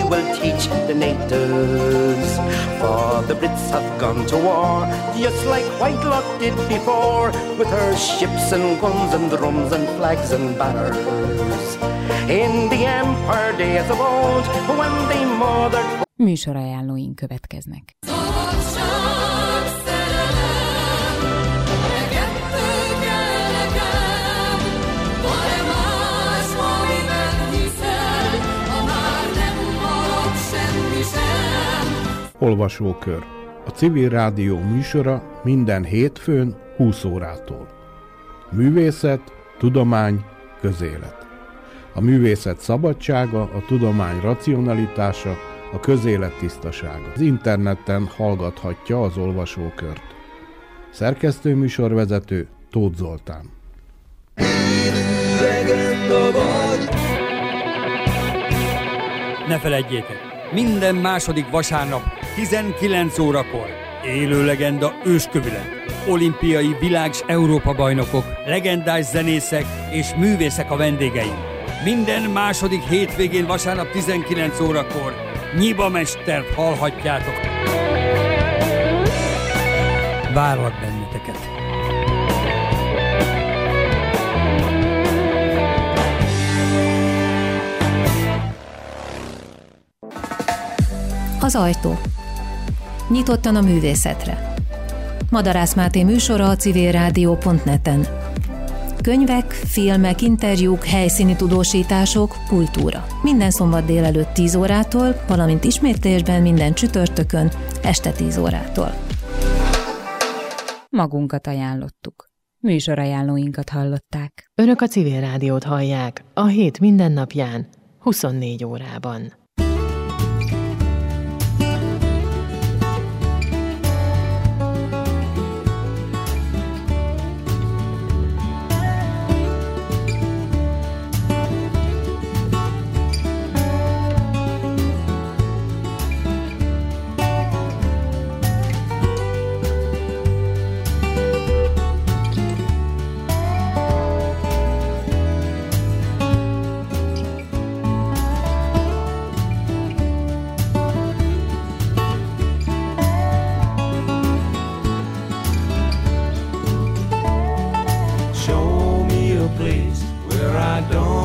will teach the natives. For the Brits have gone to war, just like White Lock did before, with her ships and guns and drums and flags and banners. In the Empire days of old, when they mothered... Műsorajánlóink következnek. Olvasókör. A Civil Rádió műsora minden hétfőn 20 órától. Művészet, tudomány, közélet. A művészet szabadsága, a tudomány racionalitása, a közélet tisztasága. Az interneten hallgathatja az olvasókört. Szerkesztő műsorvezető Tóth Zoltán. Ne feledjétek, minden második vasárnap 19 órakor élő legenda őskövület, olimpiai világ- és Európa-bajnokok, legendás zenészek és művészek a vendégeim. Minden második hétvégén vasárnap 19 órakor Nyiba Mestert hallhatjátok. Várlak benneteket! Az ajtó. Nyitottan a művészetre. Madarász Máté műsora a civilrádió.net-en. Könyvek, filmek, interjúk, helyszíni tudósítások, kultúra. Minden szombat délelőtt 10 órától, valamint ismétlésben minden csütörtökön este 10 órától. Magunkat ajánlottuk. Műsorajánlóinkat hallották. Önök a Civil Rádiót hallják a hét minden napján, 24 órában. Show me a place where I don't